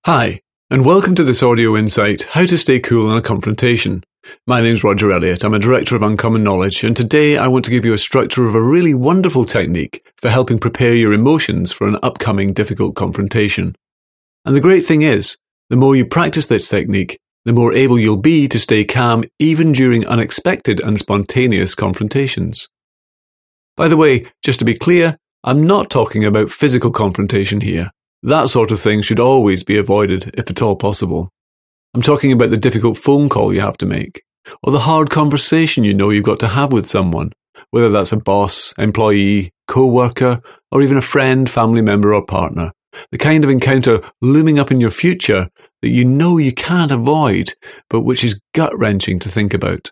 Hi, and welcome to this audio insight, How to Stay Cool in a Confrontation. My name's Roger Elliott, I'm a Director of Uncommon Knowledge, and today I want to give you a structure of a really wonderful technique for helping prepare your emotions for an upcoming difficult confrontation. And the great thing is, the more you practice this technique, the more able you'll be to stay calm even during unexpected and spontaneous confrontations. By the way, just to be clear, I'm not talking about physical confrontation here. That sort of thing should always be avoided, if at all possible. I'm talking about the difficult phone call you have to make, or the hard conversation you know you've got to have with someone, whether that's a boss, employee, co-worker, or even a friend, family member, or partner. The kind of encounter looming up in your future that you know you can't avoid, but which is gut-wrenching to think about.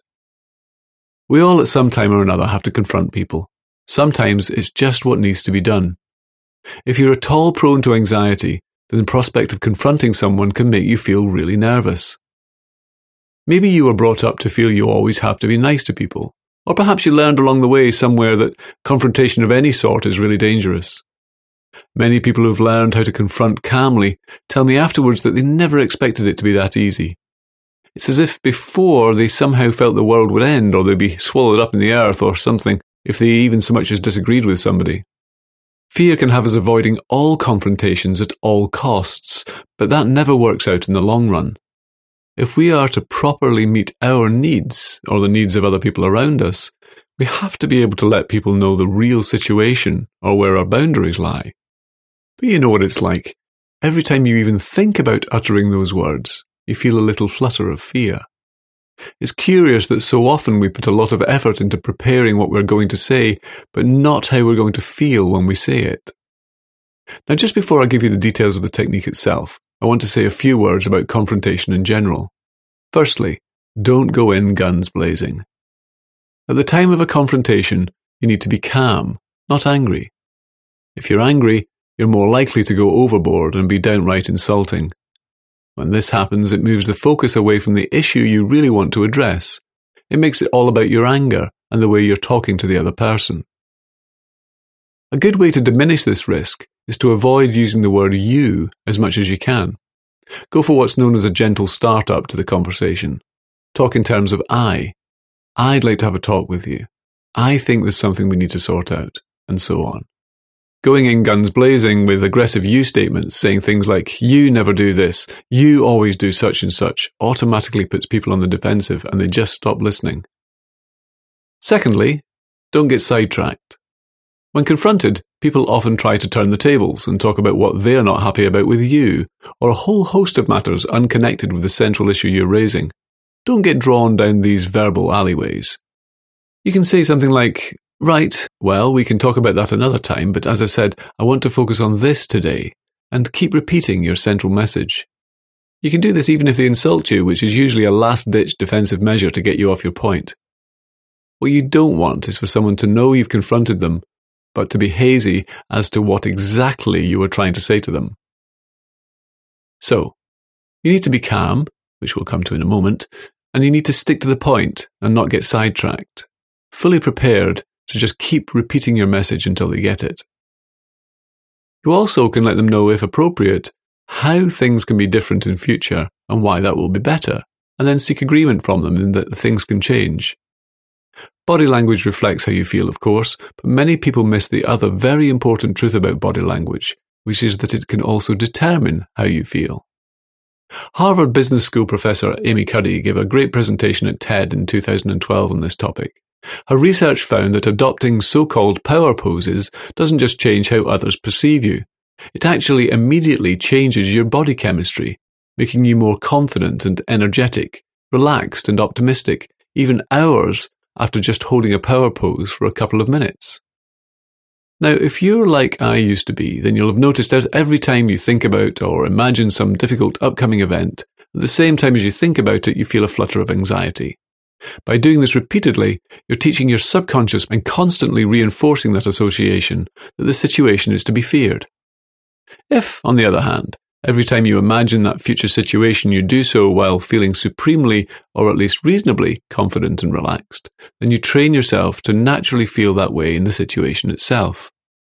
We all at some time or another have to confront people. Sometimes it's just what needs to be done. If you're at all prone to anxiety, then the prospect of confronting someone can make you feel really nervous. Maybe you were brought up to feel you always have to be nice to people, or perhaps you learned along the way somewhere that confrontation of any sort is really dangerous. Many people who've learned how to confront calmly tell me afterwards that they never expected it to be that easy. It's as if before they somehow felt the world would end, or they'd be swallowed up in the earth or something, if they even so much as disagreed with somebody. Fear can have us avoiding all confrontations at all costs, but that never works out in the long run. If we are to properly meet our needs, or the needs of other people around us, we have to be able to let people know the real situation, or where our boundaries lie. But you know what it's like. Every time you even think about uttering those words, you feel a little flutter of fear. It's curious that so often we put a lot of effort into preparing what we're going to say, but not how we're going to feel when we say it. Now, just before I give you the details of the technique itself, I want to say a few words about confrontation in general. Firstly, don't go in guns blazing. At the time of a confrontation, you need to be calm, not angry. If you're angry, you're more likely to go overboard and be downright insulting. When this happens, it moves the focus away from the issue you really want to address. It makes it all about your anger and the way you're talking to the other person. A good way to diminish this risk is to avoid using the word you as much as you can. Go for what's known as a gentle start-up to the conversation. Talk in terms of I. I'd like to have a talk with you. I think there's something we need to sort out, and so on. Going in guns blazing with aggressive you statements, saying things like, you never do this, you always do such and such, automatically puts people on the defensive and they just stop listening. Secondly, don't get sidetracked. When confronted, people often try to turn the tables and talk about what they're not happy about with you, or a whole host of matters unconnected with the central issue you're raising. Don't get drawn down these verbal alleyways. You can say something like, right, well, we can talk about that another time, but as I said, I want to focus on this today, and keep repeating your central message. You can do this even if they insult you, which is usually a last-ditch defensive measure to get you off your point. What you don't want is for someone to know you've confronted them, but to be hazy as to what exactly you were trying to say to them. So, you need to be calm, which we'll come to in a moment, and you need to stick to the point and not get sidetracked, fully prepared to just keep repeating your message until they get it. You also can let them know, if appropriate, how things can be different in future and why that will be better, and then seek agreement from them in that things can change. Body language reflects how you feel, of course, but many people miss the other very important truth about body language, which is that it can also determine how you feel. Harvard Business School professor Amy Cuddy gave a great presentation at TED in 2012 on this topic. Her research found that adopting so-called power poses doesn't just change how others perceive you. It actually immediately changes your body chemistry, making you more confident and energetic, relaxed and optimistic, even hours after just holding a power pose for a couple of minutes. Now, if you're like I used to be, then you'll have noticed that every time you think about or imagine some difficult upcoming event, at the same time as you think about it, you feel a flutter of anxiety. By doing this repeatedly, you're teaching your subconscious and constantly reinforcing that association that the situation is to be feared. If, on the other hand, every time you imagine that future situation you do so while feeling supremely, or at least reasonably, confident and relaxed, then you train yourself to naturally feel that way in the situation itself.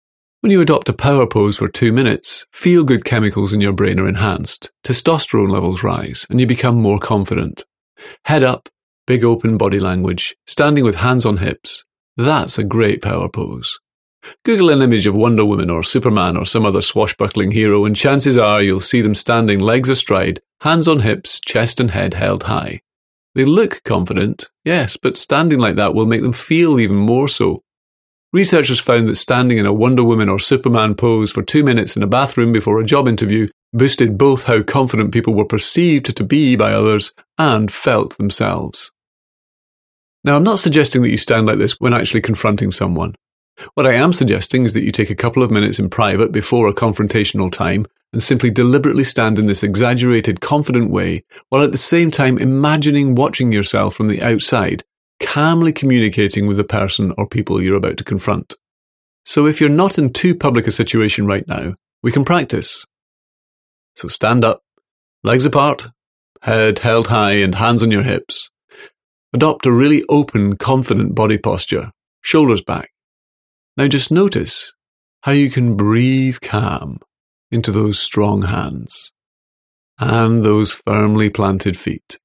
When you adopt a power pose for 2 minutes, feel-good chemicals in your brain are enhanced, testosterone levels rise, and you become more confident. Head up, big open body language, standing with hands on hips. That's a great power pose. Google an image of Wonder Woman or Superman or some other swashbuckling hero, and chances are you'll see them standing legs astride, hands on hips, chest and head held high. They look confident, yes, but standing like that will make them feel even more so. Researchers found that standing in a Wonder Woman or Superman pose for 2 minutes in a bathroom before a job interview boosted both how confident people were perceived to be by others and felt themselves. Now, I'm not suggesting that you stand like this when actually confronting someone. What I am suggesting is that you take a couple of minutes in private before a confrontational time and simply deliberately stand in this exaggerated, confident way, while at the same time imagining watching yourself from the outside, calmly communicating with the person or people you're about to confront. So if you're not in too public a situation right now, we can practice. So stand up, legs apart, head held high and hands on your hips. Adopt a really open, confident body posture, shoulders back. Now just notice how you can breathe calm into those strong hands and those firmly planted feet.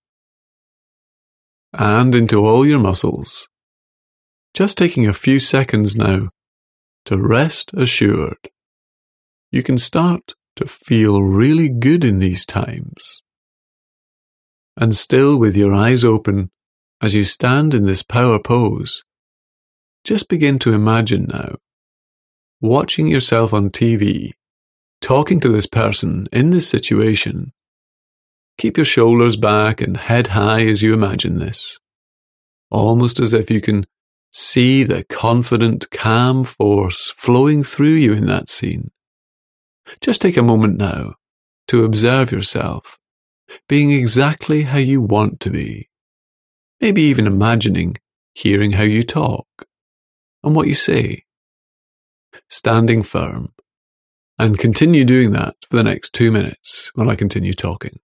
And into all your muscles. Just taking a few seconds now to rest assured. You can start to feel really good in these times. And still with your eyes open as you stand in this power pose, just begin to imagine now, watching yourself on TV, talking to this person in this situation. Keep your shoulders back and head high as you imagine this, almost as if you can see the confident, calm force flowing through you in that scene. Just take a moment now to observe yourself, being exactly how you want to be. Maybe even imagining hearing how you talk and what you say. Standing firm, and continue doing that for the next 2 minutes while I continue talking.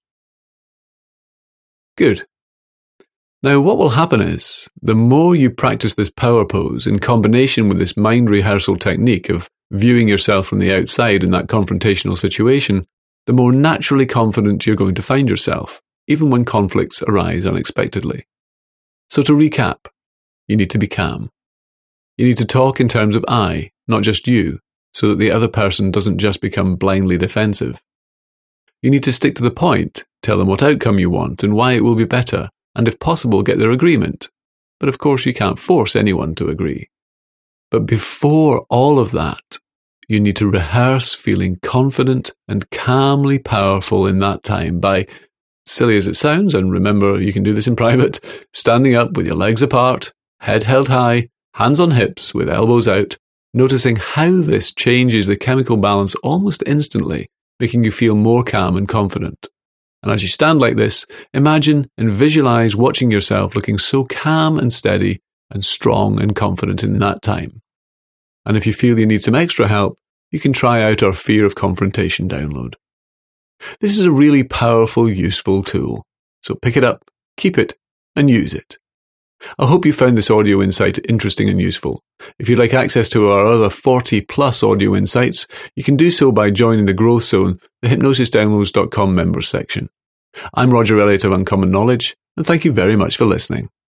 Good. Now what will happen is, the more you practice this power pose in combination with this mind rehearsal technique of viewing yourself from the outside in that confrontational situation, the more naturally confident you're going to find yourself, even when conflicts arise unexpectedly. So to recap, you need to be calm. You need to talk in terms of I, not just you, so that the other person doesn't just become blindly defensive. You need to stick to the point, tell them what outcome you want and why it will be better, and if possible, get their agreement. But of course, you can't force anyone to agree. But before all of that, you need to rehearse feeling confident and calmly powerful in that time by, silly as it sounds, and remember you can do this in private, standing up with your legs apart, head held high, hands on hips with elbows out, noticing how this changes the chemical balance almost instantly, making you feel more calm and confident. And as you stand like this, imagine and visualize watching yourself looking so calm and steady and strong and confident in that time. And if you feel you need some extra help, you can try out our Fear of Confrontation download. This is a really powerful, useful tool. So pick it up, keep it, and use it. I hope you found this audio insight interesting and useful. If you'd like access to our other 40+ audio insights, you can do so by joining the Growth Zone, the hypnosisdownloads.com members section. I'm Roger Elliott of Uncommon Knowledge, and thank you very much for listening.